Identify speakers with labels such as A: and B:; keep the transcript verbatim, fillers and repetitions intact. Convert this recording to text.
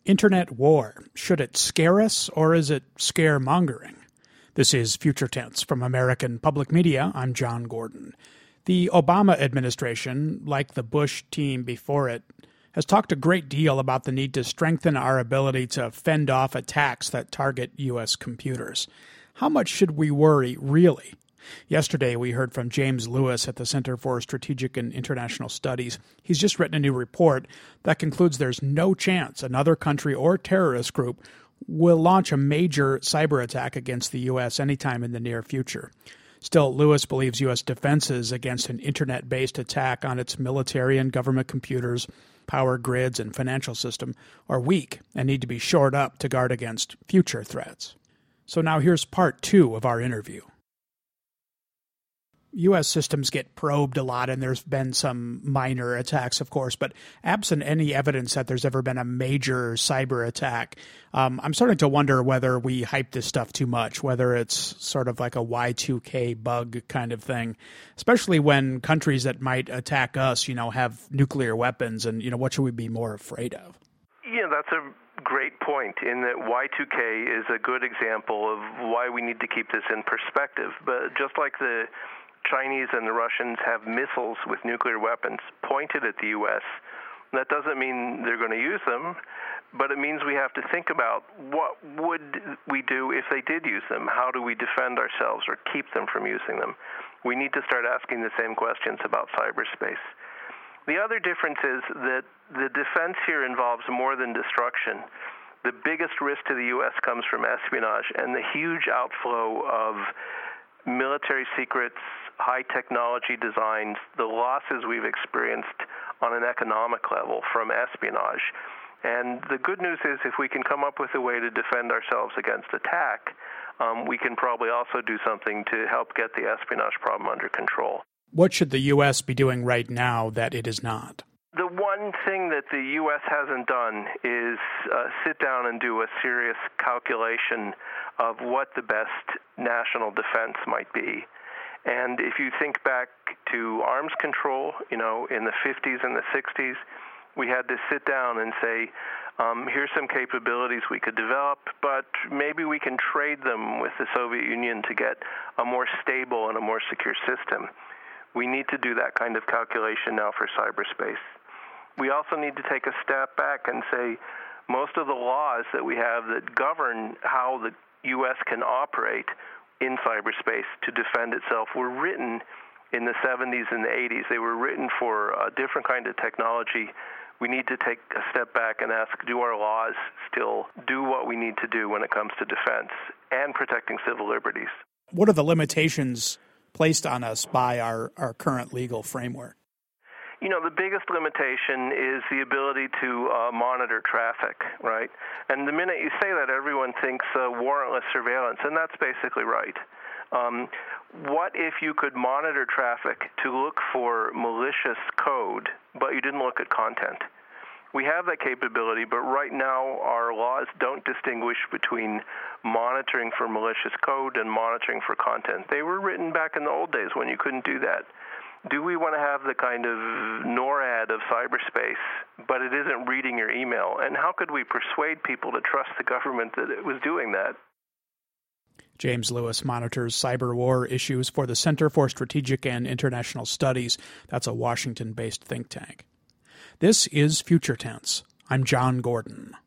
A: Internet war. Should it scare us or is it scaremongering? This is Future Tense from American Public Media. I'm John Gordon. The Obama administration, like the Bush team before it, has talked a great deal about the need to strengthen our ability to fend off attacks that target U S computers. How much should we worry, really? Yesterday, we heard from James Lewis at the Center for Strategic and International Studies. He's just written a new report that concludes there's no chance another country or terrorist group will launch a major cyber attack against the U S anytime in the near future. Still, Lewis believes U S defenses against an internet-based attack on its military and government computers, power grids, and financial system are weak and need to be shored up to guard against future threats. So now here's part two of our interview. U S systems get probed a lot, and there's been some minor attacks, of course, but absent any evidence that there's ever been a major cyber attack, um, I'm starting to wonder whether we hype this stuff too much, whether it's sort of like a Y two K bug kind of thing, especially when countries that might attack us, you know, have nuclear weapons, and, you know, what should we be more afraid of?
B: Yeah, that's a great point in that Y two K is a good example of why we need to keep this in perspective. But just like the Chinese and the Russians have missiles with nuclear weapons pointed at the U S, that doesn't mean they're going to use them, but it means we have to think about what would we do if they did use them? How do we defend ourselves or keep them from using them? We need to start asking the same questions about cyberspace. The other difference is that the defense here involves more than destruction. The biggest risk to the U S comes from espionage and the huge outflow of military secrets, high technology designs, the losses we've experienced on an economic level from espionage. And the good news is if we can come up with a way to defend ourselves against attack, um, we can probably also do something to help get the espionage problem under control.
A: What should the U S be doing right now that it is not?
B: The one thing that the U S hasn't done is uh, sit down and do a serious calculation of what the best national defense might be. And if you think back to arms control, you know, in the fifties and the sixties, we had to sit down and say, um, here's some capabilities we could develop, but maybe we can trade them with the Soviet Union to get a more stable and a more secure system. We need to do that kind of calculation now for cyberspace. We also need to take a step back and say most of the laws that we have that govern how the U S can operate in cyberspace to defend itself were written in the seventies and the eighties. They were written for a different kind of technology. We need to take a step back and ask, do our laws still do what we need to do when it comes to defense and protecting civil liberties?
A: What are the limitations placed on us by our, our current legal framework?
B: You know, the biggest limitation is the ability to uh, monitor traffic, right? And the minute you say that, everyone thinks uh, warrantless surveillance, and that's basically right. Um, what if you could monitor traffic to look for malicious code, but you didn't look at content? We have that capability, but right now our laws don't distinguish between monitoring for malicious code and monitoring for content. They were written back in the old days when you couldn't do that. Do we want to have the kind of NORAD of cyberspace, but it isn't reading your email? And how could we persuade people to trust the government that it was doing that?
A: James Lewis monitors cyber war issues for the Center for Strategic and International Studies. That's a Washington-based think tank. This is Future Tense. I'm John Gordon.